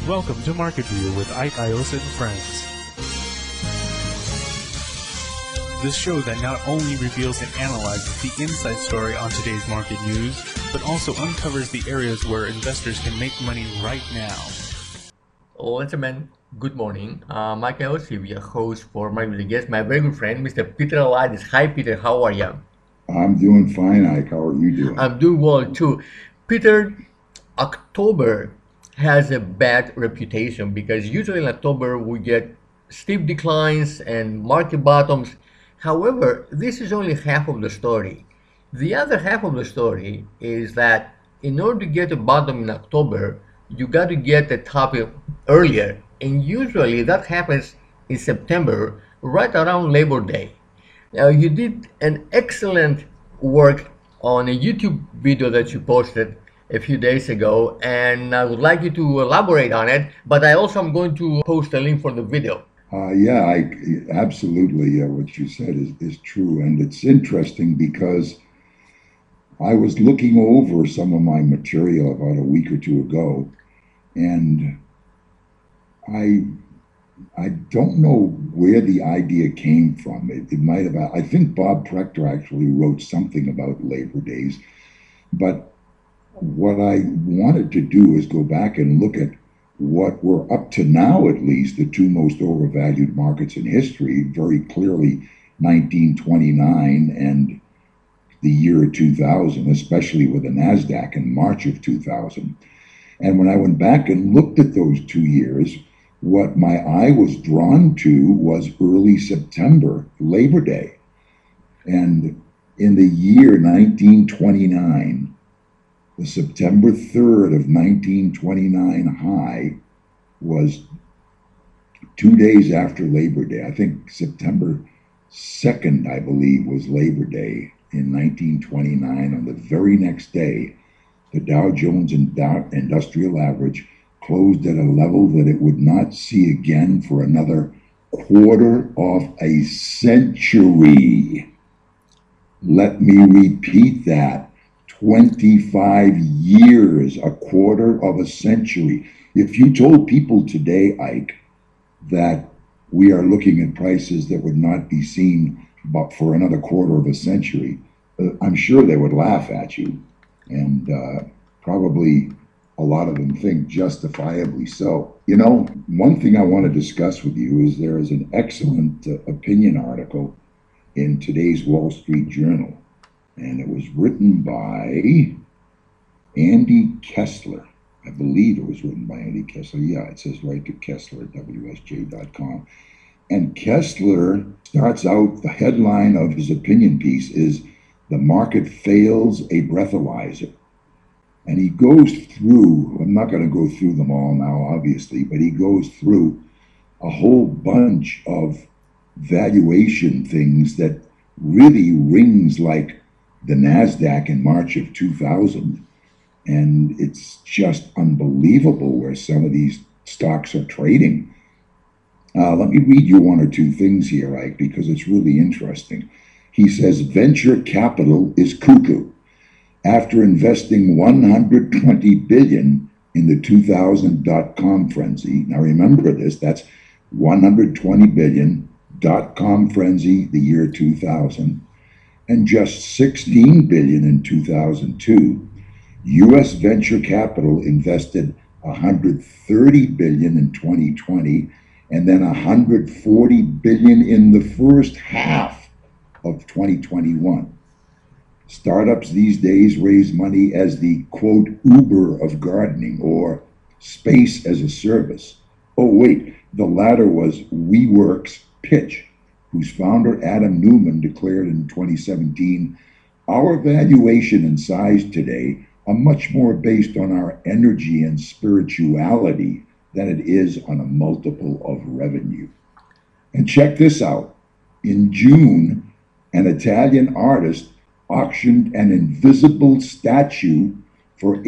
Welcome to Market View with Ike Ios and friends. This show that not only reveals and analyzes the inside story on today's market news, but also uncovers the areas where investors can make money right now. Ladies and gentlemen, good morning. Mike Ios, your host for Market View. Yes, my very good friend, Mr. Peter Aladis. Hi, Peter. How are you? I'm doing fine, Ike. How are you doing? I'm doing well too. Peter, October has a bad reputation because usually in October we get steep declines and market bottoms. However, this is only half of the story. The other half of the story is that in order to get a bottom in October, you got to get the top earlier. And usually that happens in September, right around Labor Day. Now, you did an excellent work on a YouTube video that you posted a few days ago, and I would like you to elaborate on it, but I also am going to post a link for the video. Absolutely. What you said is true. And it's interesting because I was looking over some of my material about a week or two ago, and I don't know where the idea came from. It might have, I think Bob Proctor actually wrote something about Labor Days, but what I wanted to do is go back and look at what were up to now, at least, the two most overvalued markets in history, very clearly 1929 and the year 2000, especially with the NASDAQ in March of 2000. And when I went back and looked at those 2 years, what my eye was drawn to was early September, Labor Day. And in the year 1929, the September 3rd of 1929 high was 2 days after Labor Day. I think September 2nd, I believe, was Labor Day in 1929. On the very next day, the Dow Jones Industrial Average closed at a level that it would not see again for another quarter of a century. Let me repeat that. 25 years, a quarter of a century. If you told people today, Ike, that we are looking at prices that would not be seen but for another quarter of a century, I'm sure they would laugh at you. And probably a lot of them think justifiably so. You know, one thing I want to discuss with you is there is an excellent opinion article in today's Wall Street Journal. And it was written by Andy Kessler. I believe it was written by Andy Kessler. Yeah, it says right to Kessler at WSJ.com. And Kessler starts out, the headline of his opinion piece is, "The Market Fails a Breathalyzer." And he goes through, I'm not going to go through them all now, obviously, but he goes through a whole bunch of valuation things that really rings like the NASDAQ in March of 2000. And it's just unbelievable where some of these stocks are trading. Let me read you one or two things here, Ike, because it's really interesting. He says, venture capital is cuckoo. After investing $120 billion in the 2000 dot-com frenzy, now remember this, that's $120 billion, dot-com frenzy, the year 2000, and just $16 billion in 2002, U.S. venture capital invested $130 billion in 2020, and then $140 billion in the first half of 2021. Startups these days raise money as the, quote, Uber of gardening, or space as a service. Oh, wait, the latter was WeWork's pitch, whose founder Adam Neumann declared in 2017, "Our valuation and size today are much more based on our energy and spirituality than it is on a multiple of revenue." And check this out. In June, an Italian artist auctioned an invisible statue for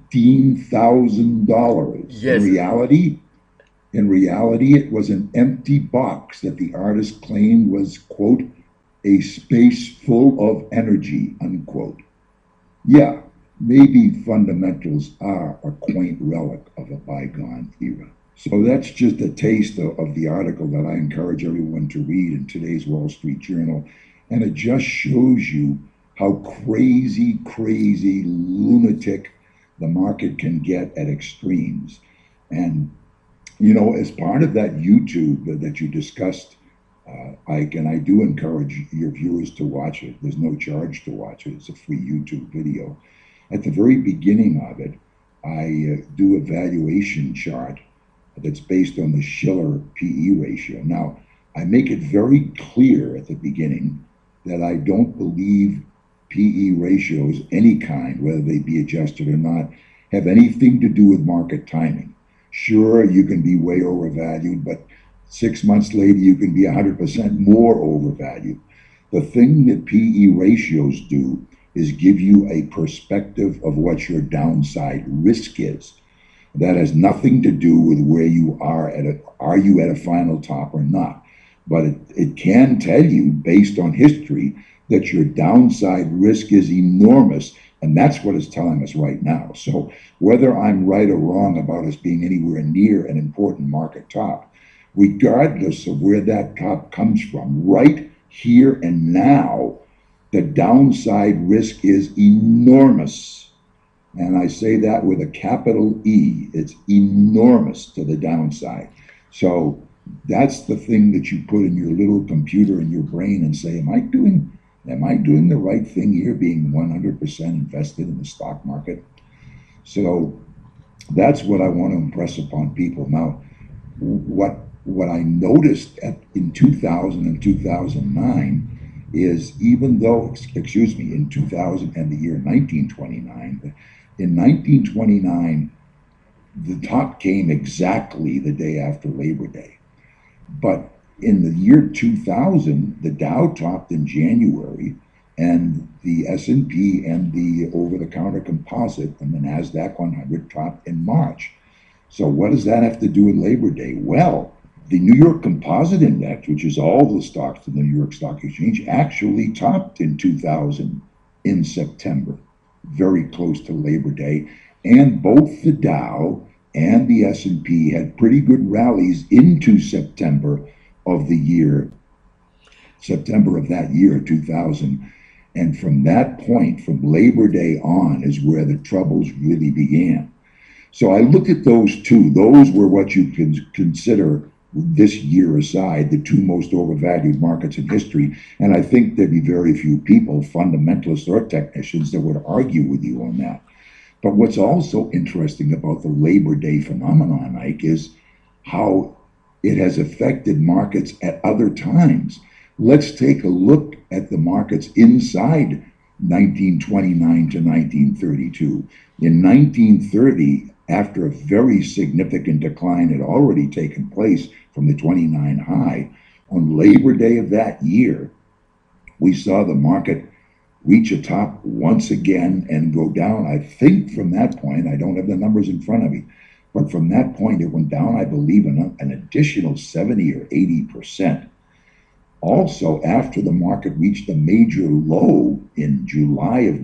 $18,000. Yes. In reality, it was an empty box that the artist claimed was, quote, a space full of energy, unquote. Yeah, maybe fundamentals are a quaint relic of a bygone era. So that's just a taste of the article that I encourage everyone to read in today's Wall Street Journal. And it just shows you how crazy, crazy, lunatic the market can get at extremes. And, you know, as part of that YouTube that you discussed, Ike, and I do encourage your viewers to watch it. There's no charge to watch it. It's a free YouTube video. At the very beginning of it, I do a valuation chart that's based on the Shiller PE ratio. Now, I make it very clear at the beginning that I don't believe PE ratios, any kind, whether they be adjusted or not, have anything to do with market timing. Sure, you can be way overvalued, but 6 months later, you can be 100% more overvalued. The thing that PE ratios do is give you a perspective of what your downside risk is. That has nothing to do with where you are are you at a final top or not? But it can tell you, based on history, that your downside risk is enormous. And that's what it's telling us right now. So whether I'm right or wrong about us being anywhere near an important market top, regardless of where that top comes from, right here and now, the downside risk is enormous. And I say that with a capital E. It's enormous to the downside. So that's the thing that you put in your little computer in your brain and say, am I doing the right thing here, being 100% invested in the stock market? So that's what I want to impress upon people. Now, what I noticed in 2000 and 2009 is, even though, in 2000 and the year 1929, in 1929, the top came exactly the day after Labor Day. But in the year 2000, the Dow topped in January, and the S&P and the over-the-counter composite and the NASDAQ 100 topped in March. So what does that have to do with Labor Day? Well, the New York Composite Index, which is all the stocks in the New York Stock Exchange, actually topped in 2000 in September, very close to Labor Day. And both the Dow and the S&P had pretty good rallies into September of the year, September of that year, 2000. And from that point, from Labor Day on, is where the troubles really began. So I looked at those two. Those were what you can consider, this year aside, the two most overvalued markets in history. And I think there'd be very few people, fundamentalists or technicians, that would argue with you on that. But what's also interesting about the Labor Day phenomenon, Ike, is how it has affected markets at other times. Let's take a look at the markets inside 1929 to 1932. In 1930, after a very significant decline had already taken place from the 29 high, on Labor Day of that year, we saw the market reach a top once again and go down. I think from that point, I don't have the numbers in front of me, but from that point, it went down, I believe, an additional 70 or 80%. Also, after the market reached a major low in July of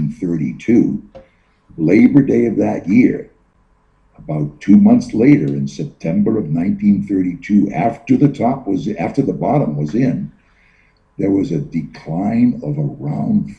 1932, Labor Day of that year, about 2 months later, in September of 1932, after the bottom was in, there was a decline of around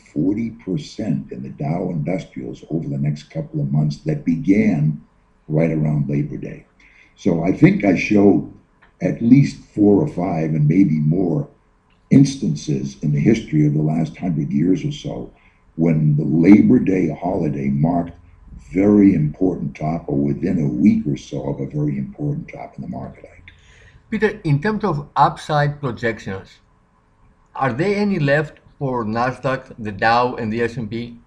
40% in the Dow Industrials over the next couple of months that began right around Labor Day. So I think I show at least 4 or 5 and maybe more instances in the history of the last 100 years or so when the Labor Day holiday marked very important top, or within a week or so of a very important top in the market. Peter, in terms of upside projections, are there any left for NASDAQ, the Dow, and the S&P?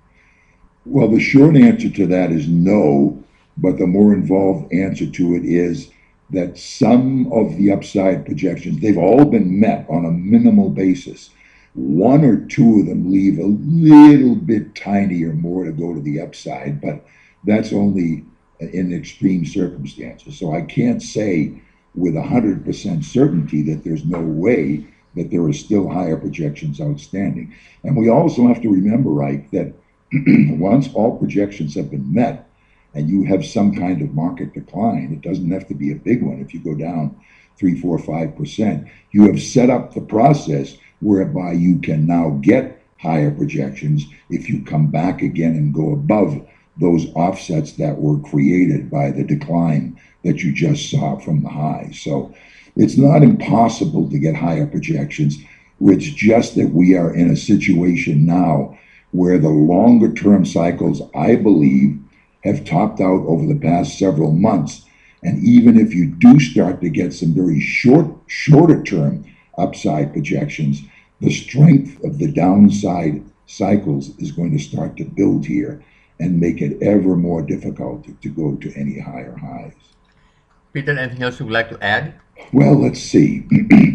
Well, the short answer to that is no, but the more involved answer to it is that some of the upside projections, they've all been met on a minimal basis. 1 or 2 of them leave a little bit tinier more to go to the upside, but that's only in extreme circumstances. So I can't say with 100% certainty that there's no way that there are still higher projections outstanding. And we also have to remember, right, that once all projections have been met and you have some kind of market decline, it doesn't have to be a big one. If you go down 3, 4, 5%, you have set up the process whereby you can now get higher projections if you come back again and go above those offsets that were created by the decline that you just saw from the high. So it's not impossible to get higher projections. It's just that we are in a situation now where the longer term cycles, I believe, have topped out over the past several months. And even if you do start to get some very shorter term upside projections, the strength of the downside cycles is going to start to build here and make it ever more difficult to go to any higher highs. Peter, anything else you would like to add? Well, let's see.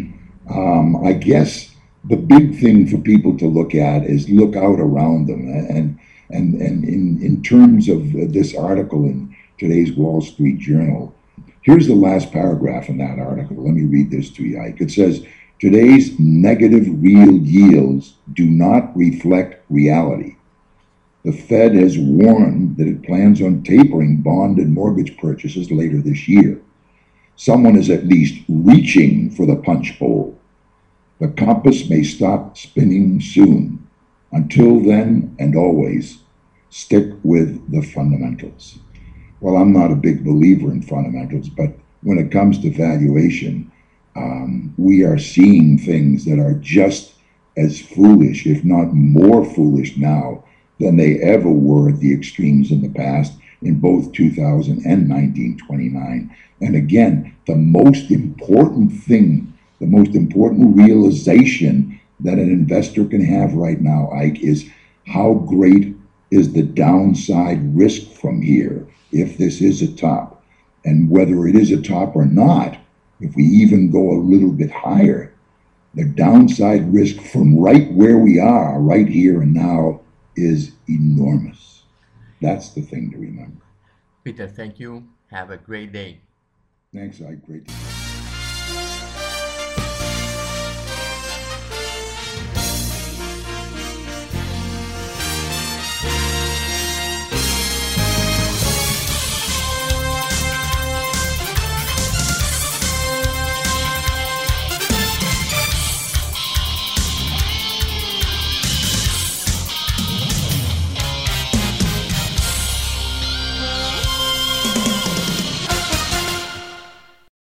I guess the big thing for people to look at is look out around them. And in terms of this article in today's Wall Street Journal, here's the last paragraph in that article. Let me read this to you, Ike. It says, today's negative real yields do not reflect reality. The Fed has warned that it plans on tapering bond and mortgage purchases later this year. Someone is at least reaching for the punch bowl. The compass may stop spinning soon. Until then, and always, stick with the fundamentals. Well, I'm not a big believer in fundamentals, but when it comes to valuation, we are seeing things that are just as foolish, if not more foolish now, than they ever were at the extremes in the past in both 2000 and 1929. And again, the most important thing, the most important realization that an investor can have right now, Ike, is how great is the downside risk from here if this is a top. And whether it is a top or not, if we even go a little bit higher, the downside risk from right where we are, right here and now, is enormous. That's the thing to remember. Peter, thank you. Have a great day. Thanks, Ike. Great.